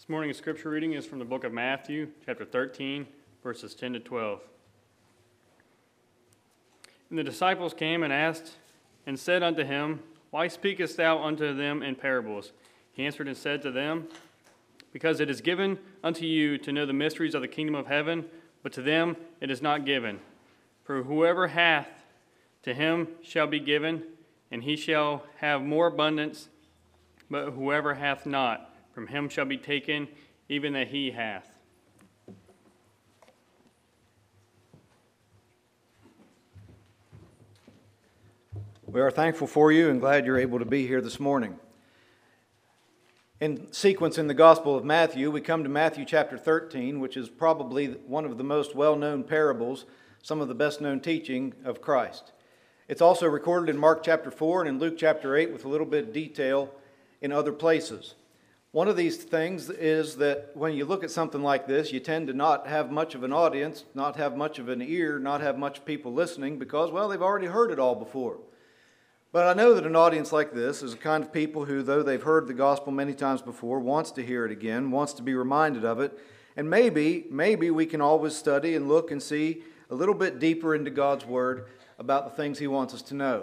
This morning's scripture reading is from the book of Matthew, chapter 13, verses 10 to 12. And the disciples came and asked and said unto him, Why speakest thou unto them in parables? He answered and said to them, Because it is given unto you to know the mysteries of the kingdom of heaven, but to them it is not given. For whoever hath, to him shall be given, and he shall have more abundance. But whoever hath not, from him shall be taken even that he hath. We are thankful for you and glad you're able to be here this morning. In sequence in the Gospel of Matthew, we come to Matthew chapter 13, which is probably one of the most well-known parables, some of the best-known teaching of Christ. It's also recorded in Mark chapter 4 and in Luke chapter 8 with a little bit of detail in other places. One of these things is that when you look at something like this, you tend to not have much of an audience, not have much of an ear, not have much people listening because, well, they've already heard it all before. But I know that an audience like this is the kind of people who, though they've heard the gospel many times before, wants to hear it again, wants to be reminded of it. And maybe we can always study and look and see a little bit deeper into God's Word about the things He wants us to know.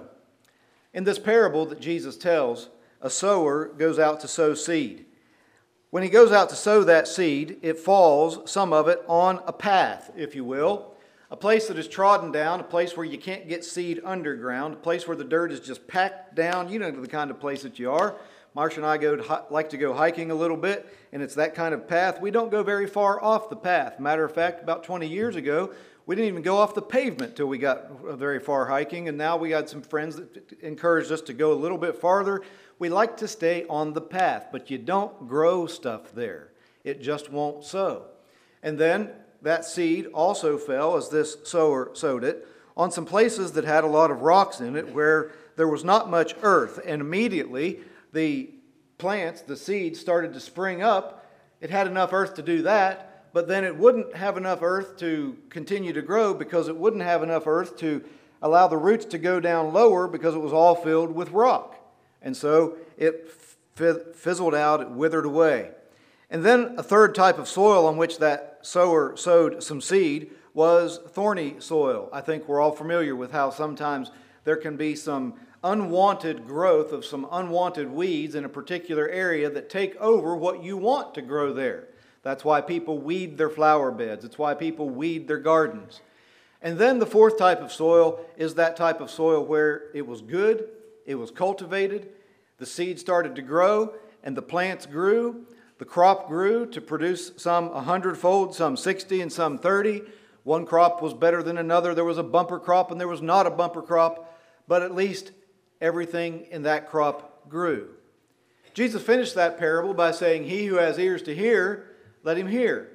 In this parable that Jesus tells, a sower goes out to sow seed. When he goes out to sow that seed, it falls, some of it, on a path, if you will. A place that is trodden down, a place where you can't get seed underground, a place where the dirt is just packed down. You know the kind of place that you are. Marcia and I like to go hiking a little bit, and it's that kind of path. We don't go very far off the path. Matter of fact, about 20 years ago, we didn't even go off the pavement till we got very far hiking, and now we got some friends that encouraged us to go a little bit farther. We like to stay on the path, but you don't grow stuff there. It just won't sow. And then that seed also fell, as this sower sowed it, on some places that had a lot of rocks in it where there was not much earth. And immediately the plants, the seeds, started to spring up. It had enough earth to do that, but then it wouldn't have enough earth to continue to grow because it wouldn't have enough earth to allow the roots to go down lower because it was all filled with rock. And so it fizzled out, it withered away. And then a third type of soil on which that sower sowed some seed was thorny soil. I think we're all familiar with how sometimes there can be some unwanted growth of some unwanted weeds in a particular area that take over what you want to grow there. That's why people weed their flower beds. It's why people weed their gardens. And then the fourth type of soil is that type of soil where it was good, it was cultivated, the seed started to grow, and the plants grew. The crop grew to produce some 100-fold, some 60, and some 30. One crop was better than another. There was a bumper crop and there was not a bumper crop, but at least everything in that crop grew. Jesus finished that parable by saying, He who has ears to hear, let him hear.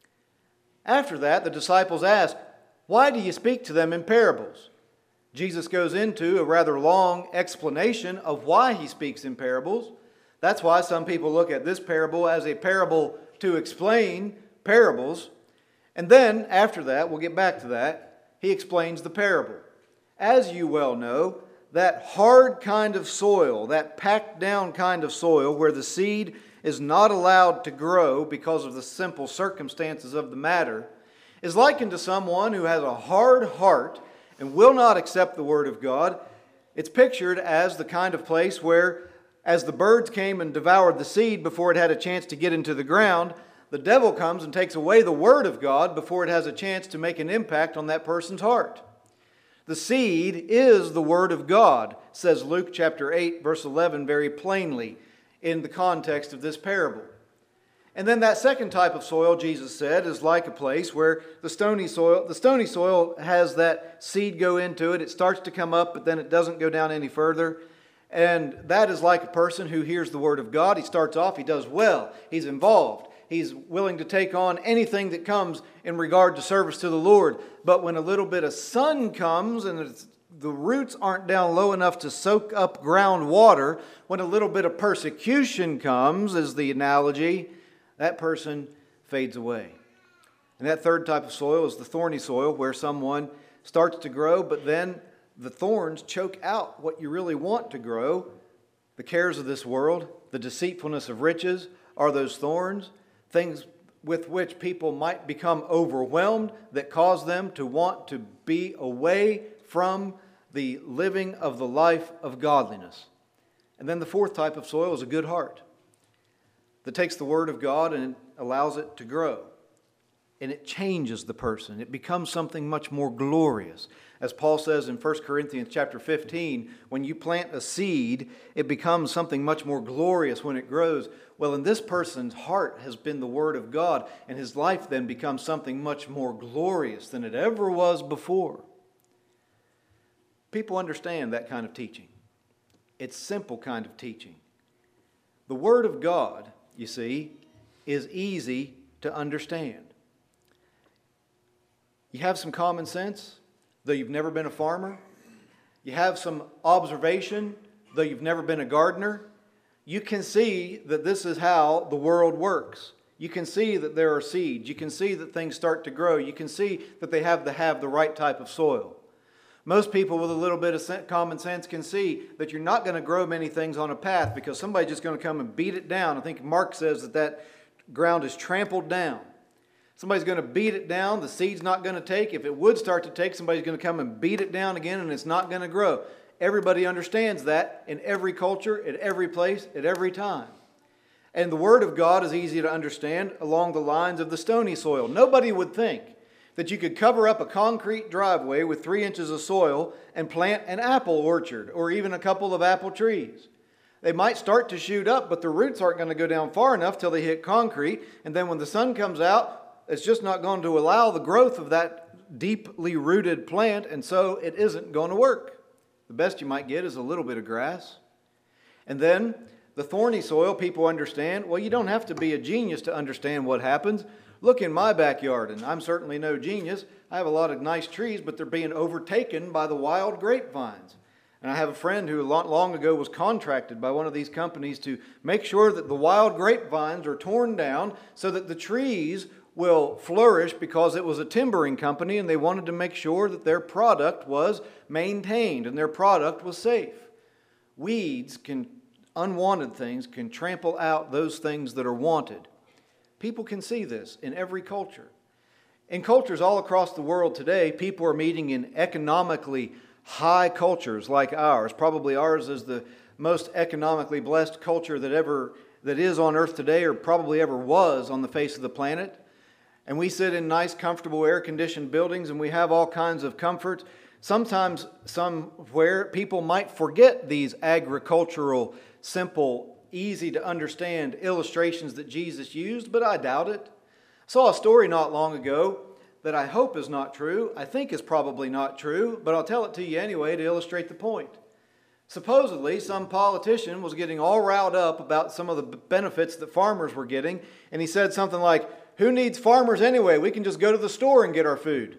After that, the disciples asked, Why do you speak to them in parables? Jesus goes into a rather long explanation of why he speaks in parables. That's why some people look at this parable as a parable to explain parables. And then, after that, we'll get back to that, he explains the parable. As you well know, that hard kind of soil, that packed down kind of soil where the seed is not allowed to grow because of the simple circumstances of the matter, is likened to someone who has a hard heart and will not accept the Word of God. It's pictured as the kind of place where, as the birds came and devoured the seed before it had a chance to get into the ground, the devil comes and takes away the Word of God before it has a chance to make an impact on that person's heart. The seed is the Word of God, says Luke chapter 8, verse 11 very plainly in the context of this parable. And then that second type of soil, Jesus said, is like a place where the stony soil has that seed go into it. It starts to come up, but then it doesn't go down any further. And that is like a person who hears the Word of God. He starts off, he does well, he's involved. He's willing to take on anything that comes in regard to service to the Lord. But when a little bit of sun comes and the roots aren't down low enough to soak up groundwater, when a little bit of persecution comes, is the analogy, that person fades away. And that third type of soil is the thorny soil, where someone starts to grow, but then the thorns choke out what you really want to grow. The cares of this world, the deceitfulness of riches are those thorns. things with which people might become overwhelmed that cause them to want to be away from the living of the life of godliness. And then the fourth type of soil is a good heart that takes the Word of God and allows it to grow. And it changes the person. It becomes something much more glorious. As Paul says in 1 Corinthians chapter 15, when you plant a seed, it becomes something much more glorious when it grows. Well, in this person's heart has been the Word of God, and his life then becomes something much more glorious than it ever was before. People understand that kind of teaching. It's simple kind of teaching. The Word of God, you see, is easy to understand. You have some common sense, though you've never been a farmer. You have some observation, though you've never been a gardener. You can see that this is how the world works. You can see that there are seeds. You can see that things start to grow. You can see that they have to have the right type of soil. Most people with a little bit of common sense can see that you're not going to grow many things on a path because somebody's just going to come and beat it down. I think Mark says that ground is trampled down. Somebody's going to beat it down. The seed's not going to take. If it would start to take, somebody's going to come and beat it down again, and it's not going to grow. Everybody understands that in every culture, at every place, at every time. And the Word of God is easy to understand along the lines of the stony soil. Nobody would think that you could cover up a concrete driveway with 3 inches of soil and plant an apple orchard or even a couple of apple trees. They might start to shoot up, but the roots aren't going to go down far enough till they hit concrete. And then when the sun comes out, it's just not going to allow the growth of that deeply rooted plant, and so it isn't going to work. The best you might get is a little bit of grass. And then the thorny soil, people understand. Well, you don't have to be a genius to understand what happens. Look in my backyard, and I'm certainly no genius. I have a lot of nice trees, but they're being overtaken by the wild grapevines. And I have a friend who long ago was contracted by one of these companies to make sure that the wild grapevines are torn down so that the trees will flourish, because it was a timbering company and they wanted to make sure that their product was maintained and their product was safe. Unwanted things can trample out those things that are wanted. People can see this in every culture. In cultures all across the world today, people are meeting in economically high cultures like ours. Probably ours is the most economically blessed culture that is on earth today, or probably ever was on the face of the planet. And we sit in nice, comfortable, air-conditioned buildings, and we have all kinds of comforts. Sometimes somewhere people might forget these agricultural, simple, easy-to-understand illustrations that Jesus used, but I doubt it. I saw a story not long ago that I hope is not true. I think is probably not true, but I'll tell it to you anyway to illustrate the point. Supposedly, some politician was getting all riled up about some of the benefits that farmers were getting, and he said something like, "Who needs farmers anyway? We can just go to the store and get our food."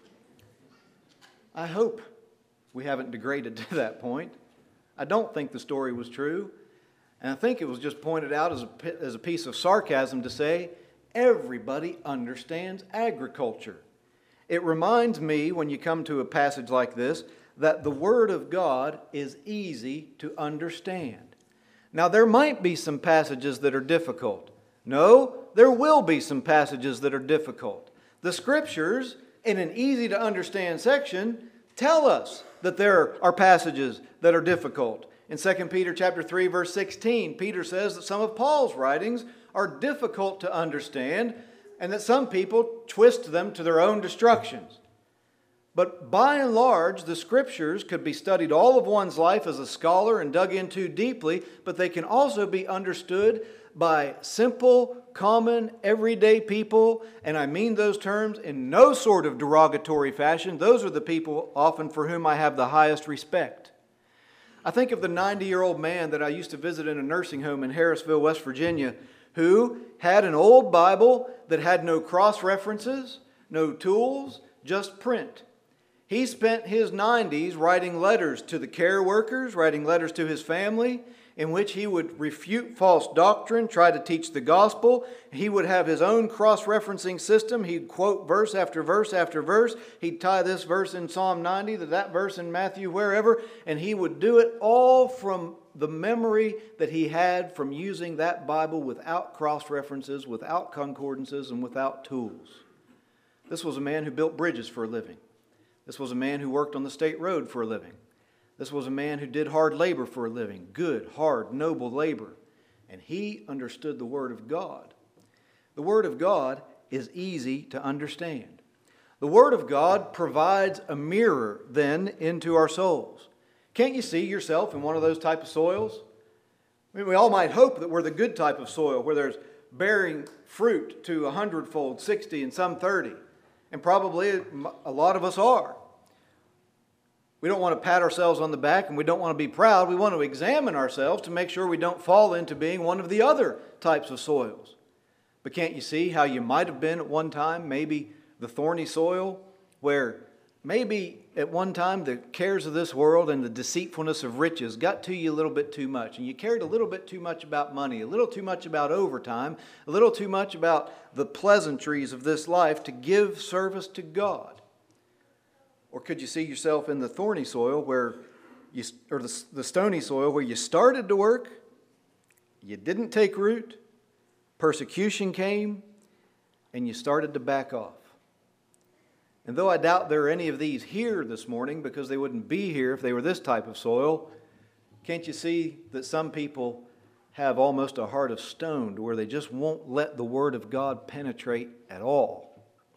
I hope we haven't degraded to that point. I don't think the story was true, and I think it was just pointed out as a piece of sarcasm to say, everybody understands agriculture. It reminds me, when you come to a passage like this, that the Word of God is easy to understand. Now, there might be some passages that are difficult. No, there will be some passages that are difficult. The Scriptures, in an easy-to-understand section, tell us that there are passages that are difficult. In 2 Peter chapter 3, verse 16, Peter says that some of Paul's writings are difficult to understand and that some people twist them to their own destructions. But by and large, the Scriptures could be studied all of one's life as a scholar and dug into deeply, but they can also be understood by simple, common, everyday people, and I mean those terms in no sort of derogatory fashion. Those are the people often for whom I have the highest respect. I think of the 90-year-old man that I used to visit in a nursing home in Harrisville, West Virginia, who had an old Bible that had no cross-references, no tools, just print. He spent his 90s writing letters to the care workers, writing letters to his family, in which he would refute false doctrine, try to teach the gospel. He would have his own cross-referencing system. He'd quote verse after verse after verse. He'd tie this verse in Psalm 90 to that verse in Matthew, wherever, and he would do it all from the memory that he had from using that Bible without cross-references, without concordances, and without tools. This was a man who built bridges for a living. This was a man who worked on the state road for a living. This was a man who did hard labor for a living, good, hard, noble labor. And he understood the Word of God. The Word of God is easy to understand. The Word of God provides a mirror then into our souls. Can't you see yourself in one of those type of soils? I mean, we all might hope that we're the good type of soil where there's bearing fruit to 100-fold, 60, and some 30. And probably a lot of us are. We don't want to pat ourselves on the back and we don't want to be proud. We want to examine ourselves to make sure we don't fall into being one of the other types of soils. But can't you see how you might have been at one time, maybe the thorny soil, where maybe at one time the cares of this world and the deceitfulness of riches got to you a little bit too much, and you cared a little bit too much about money, a little too much about overtime, a little too much about the pleasantries of this life to give service to God? Or could you see yourself in the thorny soil or the stony soil where you started to work, you didn't take root, persecution came, and you started to back off? And though I doubt there are any of these here this morning because they wouldn't be here if they were this type of soil, can't you see that some people have almost a heart of stone to where they just won't let the Word of God penetrate at all?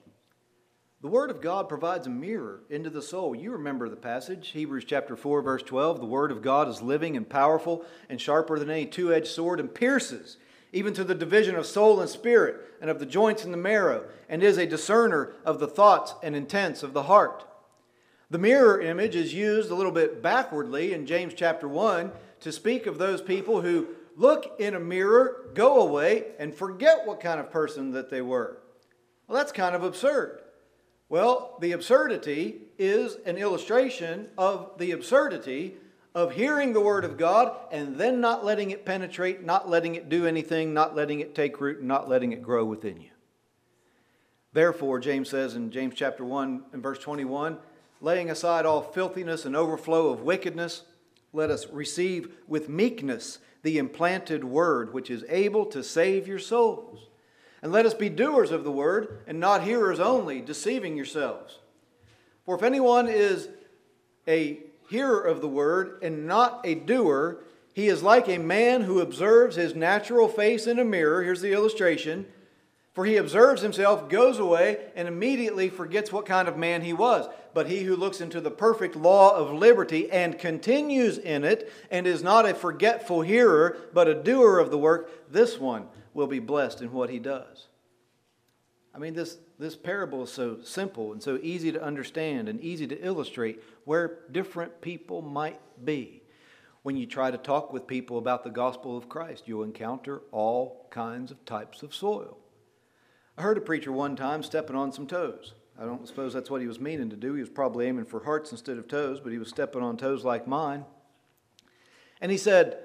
The Word of God provides a mirror into the soul. You remember the passage, Hebrews chapter 4, verse 12. The Word of God is living and powerful and sharper than any two-edged sword and pierces even to the division of soul and spirit and of the joints and the marrow, and is a discerner of the thoughts and intents of the heart. The mirror image is used a little bit backwardly in James chapter 1 to speak of those people who look in a mirror, go away, and forget what kind of person that they were. Well, that's kind of absurd. Well, the absurdity is an illustration of the absurdity of hearing the Word of God and then not letting it penetrate, not letting it do anything, not letting it take root, and not letting it grow within you. Therefore, James says in James chapter 1 and verse 21, laying aside all filthiness and overflow of wickedness, let us receive with meekness the implanted Word, which is able to save your souls. And let us be doers of the Word, and not hearers only, deceiving yourselves. For if anyone is a hearer of the Word and not a doer, he is like a man who observes his natural face in a mirror. Here's the illustration. For he observes himself, goes away, and immediately forgets what kind of man he was. But he who looks into the perfect law of liberty and continues in it, and is not a forgetful hearer, but a doer of the work, this one will be blessed in what he does. I mean, this parable is so simple and so easy to understand and easy to illustrate where different people might be. When you try to talk with people about the gospel of Christ, you'll encounter all kinds of types of soil. I heard a preacher one time stepping on some toes. I don't suppose that's what he was meaning to do. He was probably aiming for hearts instead of toes, but he was stepping on toes like mine. And he said,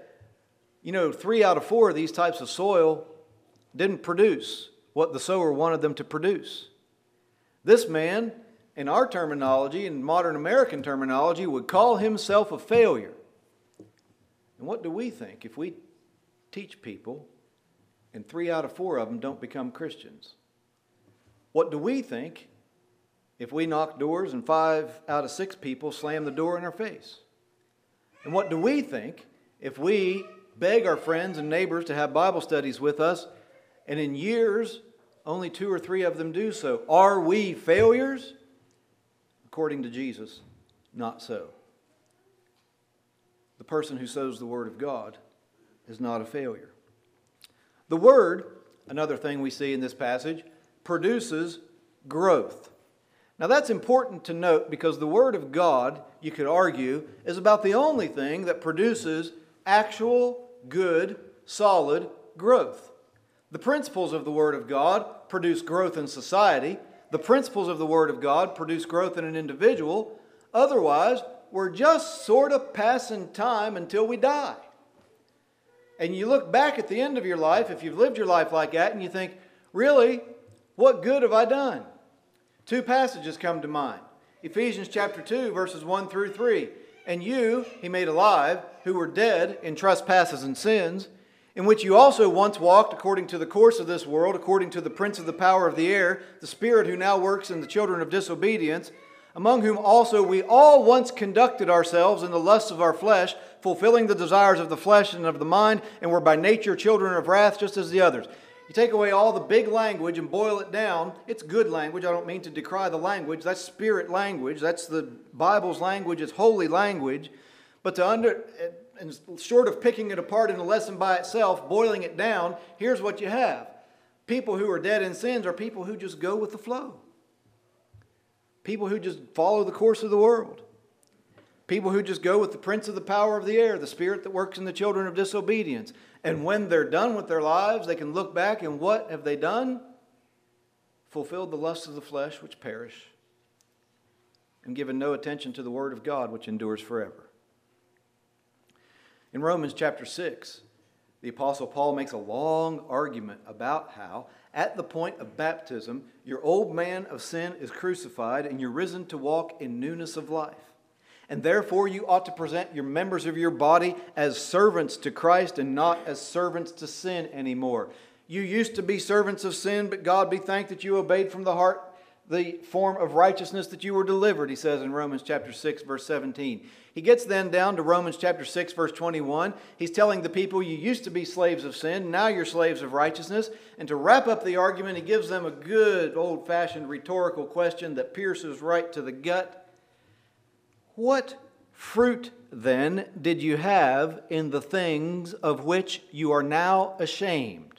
3 out of 4 of these types of soil didn't produce what the sower wanted them to produce. This man, in our terminology, in modern American terminology, would call himself a failure. And what do we think if we teach people and 3 out of 4 of them don't become Christians? What do we think if we knock doors and 5 out of 6 people slam the door in our face? And what do we think if we beg our friends and neighbors to have Bible studies with us, and in years, only 2 or 3 of them do so? Are we failures? According to Jesus, not so. The person who sows the Word of God is not a failure. The Word, another thing we see in this passage, produces growth. Now that's important to note because the Word of God, you could argue, is about the only thing that produces actual, good, solid growth. The principles of the Word of God produce growth in society. The principles of the Word of God produce growth in an individual. Otherwise, we're just sort of passing time until we die. And you look back at the end of your life, if you've lived your life like that, and you think, really, what good have I done? 2 passages come to mind. Ephesians chapter 2, verses 1 through 3. And you, he made alive, who were dead in trespasses and sins, in which you also once walked according to the course of this world, according to the prince of the power of the air, the spirit who now works in the children of disobedience, among whom also we all once conducted ourselves in the lusts of our flesh, fulfilling the desires of the flesh and of the mind, and were by nature children of wrath, just as the others. You take away all the big language and boil it down. It's good language. I don't mean to decry the language. That's spirit language. That's the Bible's language. It's holy language. But and short of picking it apart in a lesson by itself, boiling it down, here's what you have. People who are dead in sins are people who just go with the flow. People who just follow the course of the world. People who just go with the prince of the power of the air, the spirit that works in the children of disobedience. And when they're done with their lives, they can look back and what have they done? Fulfilled the lusts of the flesh which perish, and given no attention to the word of God which endures forever. In Romans chapter 6, the Apostle Paul makes a long argument about how, at the point of baptism, your old man of sin is crucified and you're risen to walk in newness of life. And therefore you ought to present your members of your body as servants to Christ and not as servants to sin anymore. You used to be servants of sin, but God be thanked that you obeyed from the heart the form of righteousness that you were delivered, he says in Romans chapter 6, verse 17. He gets then down to Romans chapter 6, verse 21. He's telling the people, you used to be slaves of sin, now you're slaves of righteousness. And to wrap up the argument, he gives them a good old-fashioned rhetorical question that pierces right to the gut. What fruit, then, did you have in the things of which you are now ashamed?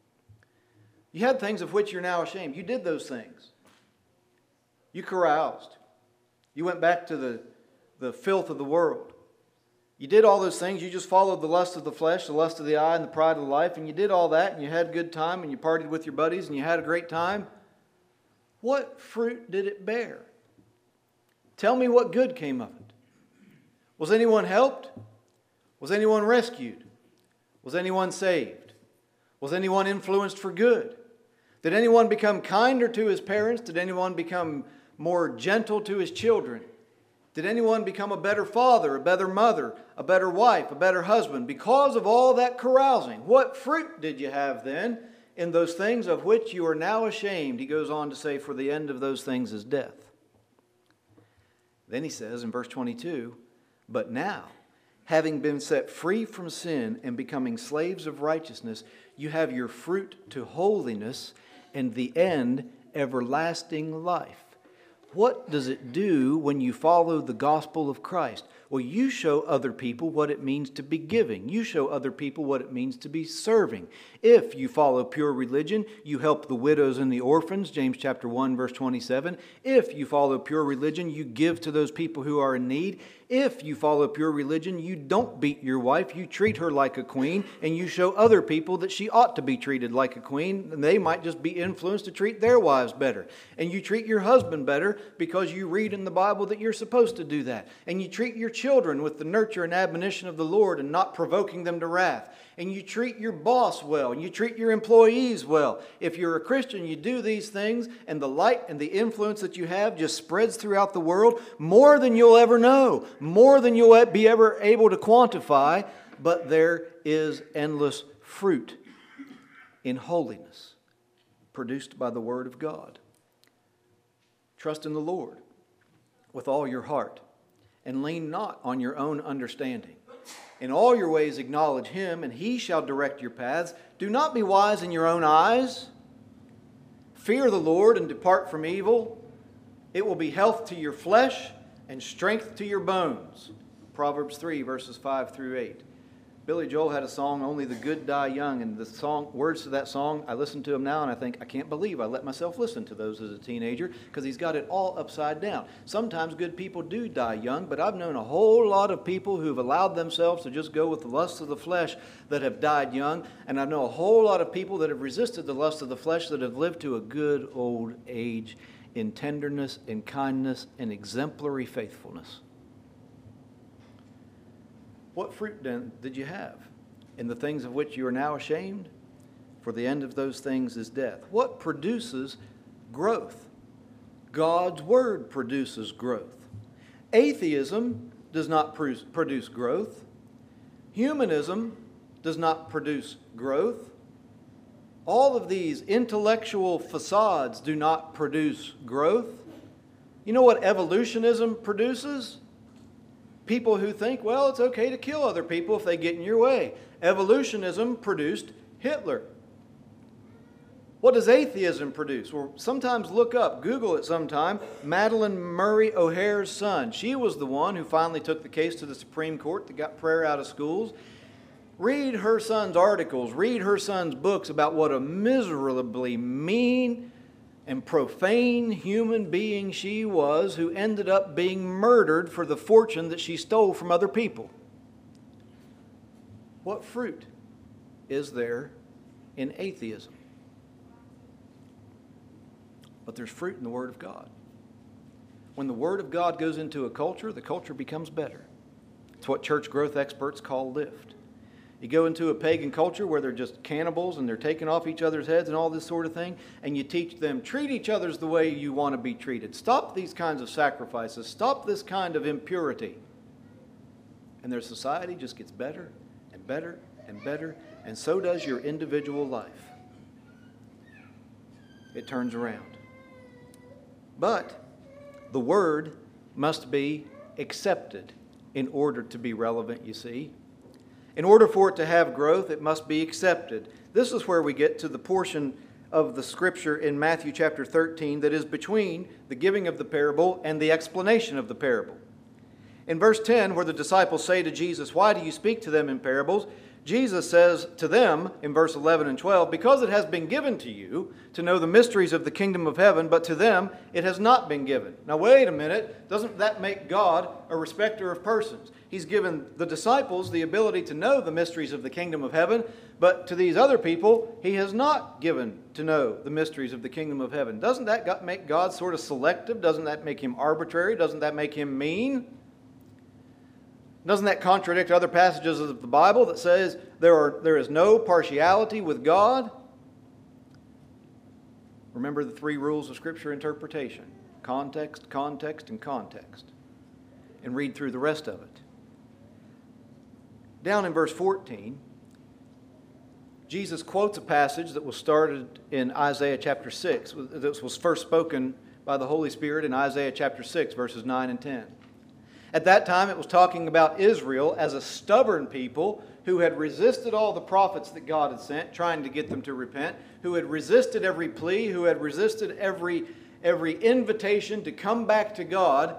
You had things of which you're now ashamed. You did those things. You caroused. You went back to the filth of the world. You did all those things. You just followed the lust of the flesh, the lust of the eye, and the pride of life. And you did all that, and you had a good time, and you partied with your buddies, and you had a great time. What fruit did it bear? Tell me what good came of it. Was anyone helped? Was anyone rescued? Was anyone saved? Was anyone influenced for good? Did anyone become kinder to his parents? Did anyone become more gentle to his children? Did anyone become a better father, a better mother, a better wife, a better husband? Because of all that carousing, what fruit did you have then in those things of which you are now ashamed? He goes on to say, for the end of those things is death. Then he says in verse 22, but now, having been set free from sin and becoming slaves of righteousness, you have your fruit to holiness and the end everlasting life. What does it do when you follow the gospel of Christ? Well, you show other people what it means to be giving. You show other people what it means to be serving. If you follow pure religion, you help the widows and the orphans, James chapter 1, verse 27. If you follow pure religion, you give to those people who are in need. If you follow pure religion, you don't beat your wife. You treat her like a queen, and you show other people that she ought to be treated like a queen, and they might just be influenced to treat their wives better. And you treat your husband better because you read in the Bible that you're supposed to do that. And you treat your children with the nurture and admonition of the Lord and not provoking them to wrath. And you treat your boss well, and you treat your employees well. If you're a Christian, you do these things, and the light and the influence that you have just spreads throughout the world more than you'll ever know, more than you'll be ever able to quantify, but there is endless fruit in holiness produced by the Word of God. Trust in the Lord with all your heart, and lean not on your own understanding. In all your ways acknowledge Him, and He shall direct your paths. Do not be wise in your own eyes. Fear the Lord and depart from evil. It will be health to your flesh and strength to your bones. Proverbs 3, verses 5 through 8. Billy Joel had a song, Only the Good Die Young, and the words to that song, I listen to them now and I think, I can't believe I let myself listen to those as a teenager, because he's got it all upside down. Sometimes good people do die young, but I've known a whole lot of people who've allowed themselves to just go with the lust of the flesh that have died young, and I know a whole lot of people that have resisted the lust of the flesh that have lived to a good old age in tenderness and kindness and exemplary faithfulness. What fruit then did you have in the things of which you are now ashamed? For the end of those things is death. What produces growth? God's Word produces growth. Atheism does not produce growth. Humanism does not produce growth. All of these intellectual facades do not produce growth. You know what evolutionism produces? People who think, well, it's okay to kill other people if they get in your way. Evolutionism produced Hitler. What does atheism produce? Well, sometimes look up, Google it sometime, Madalyn Murray O'Hair's son. She was the one who finally took the case to the Supreme Court that got prayer out of schools. Read her son's articles, read her son's books about what a miserably mean and profane human being she was, who ended up being murdered for the fortune that she stole from other people. What fruit is there in atheism? But there's fruit in the Word of God. When the Word of God goes into a culture, the culture becomes better. It's what church growth experts call lift. You go into a pagan culture where they're just cannibals and they're taking off each other's heads and all this sort of thing, and you teach them, treat each other the way you want to be treated. Stop these kinds of sacrifices. Stop this kind of impurity. And their society just gets better and better and better, and so does your individual life. It turns around. But the Word must be accepted in order to be relevant, you see. In order for it to have growth, it must be accepted. This is where we get to the portion of the Scripture in Matthew chapter 13 that is between the giving of the parable and the explanation of the parable. In verse 10, where the disciples say to Jesus, "Why do you speak to them in parables?" Jesus says to them in verse 11 and 12, "Because it has been given to you to know the mysteries of the kingdom of heaven, but to them it has not been given." Now wait a minute, doesn't that make God a respecter of persons? He's given the disciples the ability to know the mysteries of the kingdom of heaven, but to these other people, He has not given to know the mysteries of the kingdom of heaven. Doesn't that make God sort of selective? Doesn't that make Him arbitrary? Doesn't that make Him mean? Doesn't that contradict other passages of the Bible that says there is no partiality with God? Remember the three rules of Scripture interpretation: context, context, and context. And read through the rest of it. Down in verse 14, Jesus quotes a passage that was started in Isaiah chapter 6. This was first spoken by the Holy Spirit in Isaiah chapter 6, verses 9 and 10. At that time, it was talking about Israel as a stubborn people who had resisted all the prophets that God had sent, trying to get them to repent, who had resisted every plea, who had resisted every invitation to come back to God.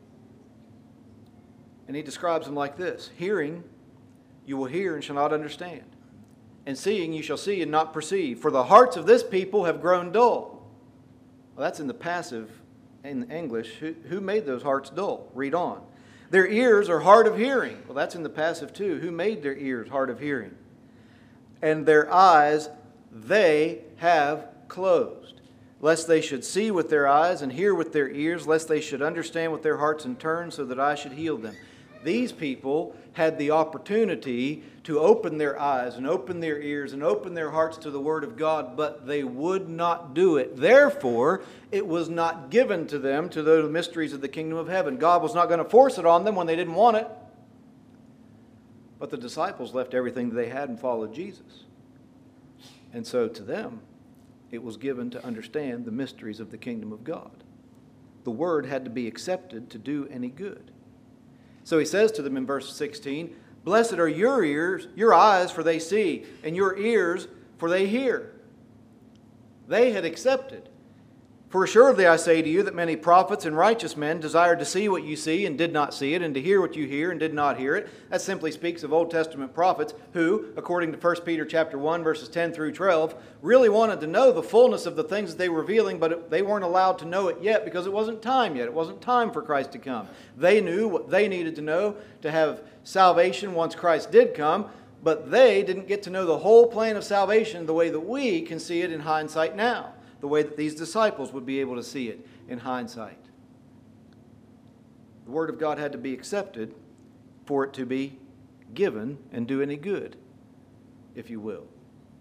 And He describes them like this: "Hearing, you will hear and shall not understand. And seeing, you shall see and not perceive. For the hearts of this people have grown dull." Well, that's in the passive in English. Who made those hearts dull? Read on. "Their ears are hard of hearing." Well, that's in the passive too. Who made their ears hard of hearing? "And their eyes they have closed, lest they should see with their eyes and hear with their ears, lest they should understand with their hearts and turn, so that I should heal them." These people had the opportunity to open their eyes and open their ears and open their hearts to the Word of God, but they would not do it. Therefore, it was not given to them to know the mysteries of the kingdom of heaven. God was not going to force it on them when they didn't want it. But the disciples left everything that they had and followed Jesus. And so to them, it was given to understand the mysteries of the kingdom of God. The Word had to be accepted to do any good. So He says to them in verse 16, "Blessed are your ears, your eyes, for they see, and your ears, for they hear." They had accepted. "For assuredly I say to you that many prophets and righteous men desired to see what you see and did not see it, and to hear what you hear and did not hear it." That simply speaks of Old Testament prophets who, according to 1 Peter chapter 1, verses 10 through 12, really wanted to know the fullness of the things that they were revealing, but they weren't allowed to know it yet because it wasn't time yet. It wasn't time for Christ to come. They knew what they needed to know to have salvation once Christ did come, but they didn't get to know the whole plan of salvation the way that we can see it in hindsight now, the way that these disciples would be able to see it in hindsight. The Word of God had to be accepted for it to be given and do any good, if you will.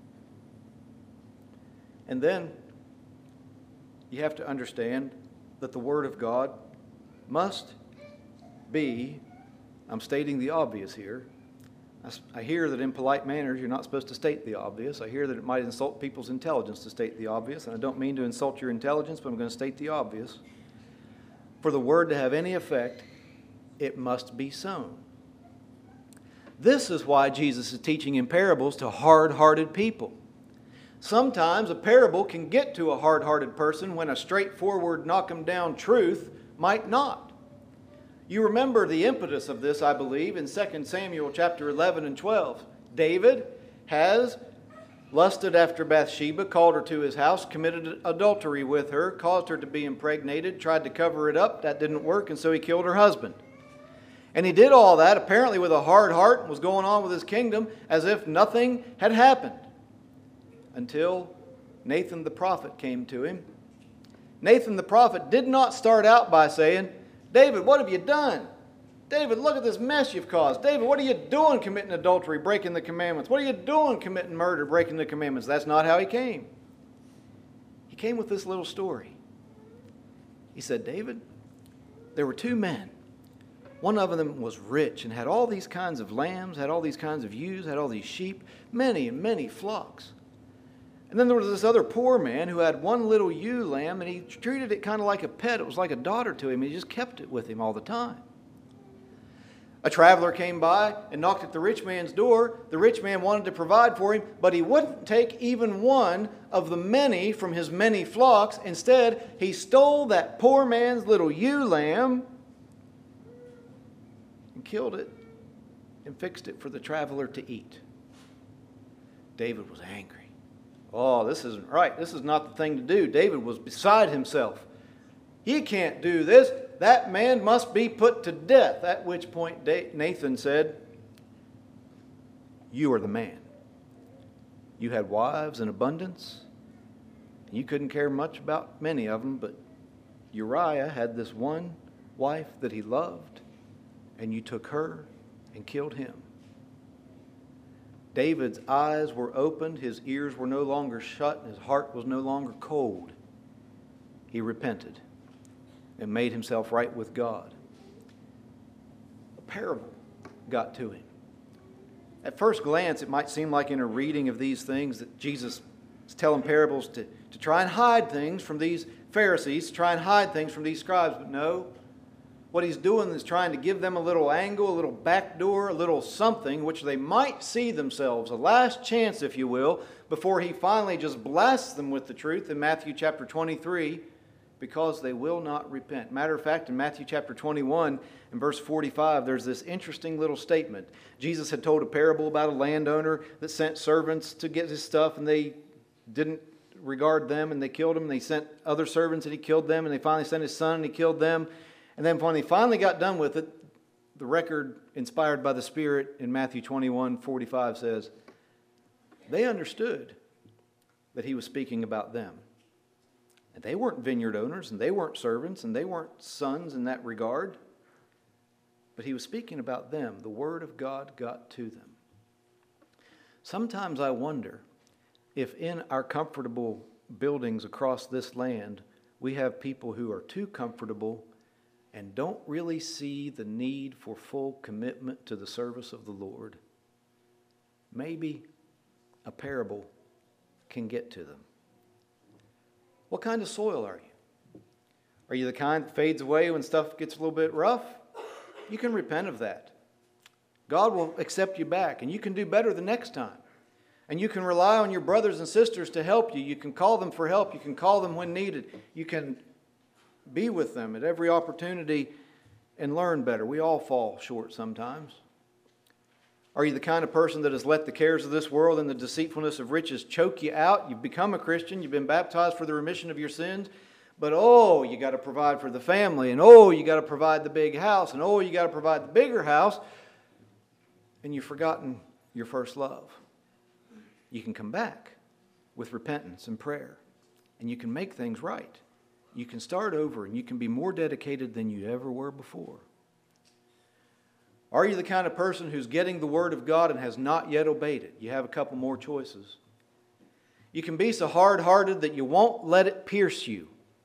And then you have to understand that the Word of God must be, I'm stating the obvious here, I hear that in polite manners you're not supposed to state the obvious. I hear that it might insult people's intelligence to state the obvious, and I don't mean to insult your intelligence, but I'm going to state the obvious. For the word to have any effect, it must be sown. This is why Jesus is teaching in parables to hard-hearted people. Sometimes a parable can get to a hard-hearted person when a straightforward, knock-em-down truth might not. You remember the impetus of this, I believe, in 2 Samuel chapter 11 and 12. David has lusted after Bathsheba, called her to his house, committed adultery with her, caused her to be impregnated, tried to cover it up. That didn't work, and so he killed her husband. And he did all that apparently with a hard heart and was going on with his kingdom as if nothing had happened. Until Nathan the prophet came to him. Nathan the prophet did not start out by saying, David, what have you done? David, look at this mess you've caused. David, what are you doing committing adultery, breaking the commandments? What are you doing committing murder, breaking the commandments? That's not how he came. He came with this little story. He said, David, there were two men. One of them was rich and had all these kinds of lambs, had all these kinds of ewes, had all these sheep, many and many flocks. And then there was this other poor man who had one little ewe lamb, and he treated it kind of like a pet. It was like a daughter to him. He just kept it with him all the time. A traveler came by and knocked at the rich man's door. The rich man wanted to provide for him, but he wouldn't take even one of the many from his many flocks. Instead, he stole that poor man's little ewe lamb and killed it and fixed it for the traveler to eat. David was angry. Oh, this isn't right. This is not the thing to do. David was beside himself. He can't do this. That man must be put to death. At which point Nathan said, you are the man. You had wives in abundance. You couldn't care much about many of them, but Uriah had this one wife that he loved, and you took her and killed him. David's eyes were opened, his ears were no longer shut, and his heart was no longer cold. He repented and made himself right with God. A parable got to him. At first glance, it might seem like in a reading of these things that Jesus is telling parables to try and hide things from these Pharisees, to try and hide things from these scribes, but no. What he's doing is trying to give them a little angle, a little backdoor, a little something which they might see themselves, a last chance, if you will, before he finally just blasts them with the truth in Matthew chapter 23, because they will not repent. Matter of fact, in Matthew chapter 21, in verse 45, there's this interesting little statement. Jesus had told a parable about a landowner that sent servants to get his stuff, and they didn't regard them, and they killed him. And they sent other servants, and he killed them, and they finally sent his son, and he killed them. And then when he finally got done with it, the record inspired by the Spirit in Matthew 21:45 says, they understood that he was speaking about them. And they weren't vineyard owners, and they weren't servants, and they weren't sons in that regard. But he was speaking about them. The Word of God got to them. Sometimes I wonder if in our comfortable buildings across this land, we have people who are too comfortable and don't really see the need for full commitment to the service of the Lord. Maybe a parable can get to them. What kind of soil are you? Are you the kind that fades away when stuff gets a little bit rough? You can repent of that. God will accept you back, and you can do better the next time. And you can rely on your brothers and sisters to help you. You can call them for help. You can call them when needed. You can be with them at every opportunity and learn better. We all fall short sometimes. Are you the kind of person that has let the cares of this world and the deceitfulness of riches choke you out? You've become a Christian. You've been baptized for the remission of your sins. But you got to provide for the family. And you got to provide the big house. And you got to provide the bigger house. And you've forgotten your first love. You can come back with repentance and prayer. And you can make things right. You can start over, and you can be more dedicated than you ever were before. Are you the kind of person who's getting the Word of God and has not yet obeyed it? You have a couple more choices. You can be so hard-hearted that you won't let it pierce you.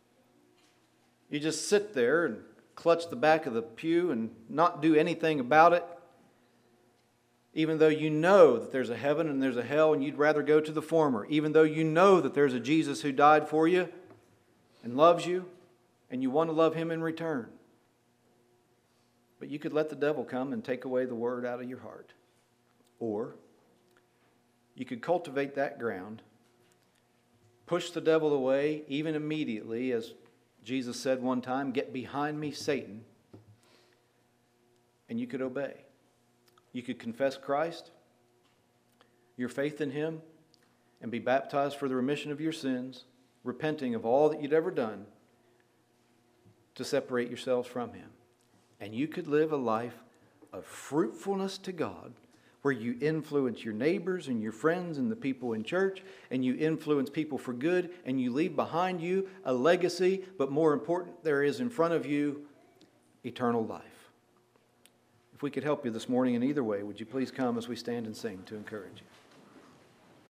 You just sit there and clutch the back of the pew and not do anything about it. even though you know that there's a heaven and there's a hell and you'd rather go to the former, even though you know that there's a Jesus who died for you and loves you and you want to love him in return. But you could let the devil come and take away the word out of your heart. Or you could cultivate that ground, push the devil away even immediately, as Jesus said one time, "Get behind me, Satan," and you could obey. You could confess Christ, your faith in him, and be baptized for the remission of your sins, repenting of all that you'd ever done to separate yourselves from him. And you could live a life of fruitfulness to God, where you influence your neighbors and your friends and the people in church, and you influence people for good, and you leave behind you a legacy, but more important, there is in front of you eternal life. If we could help you this morning in either way, would you please come as we stand and sing to encourage you?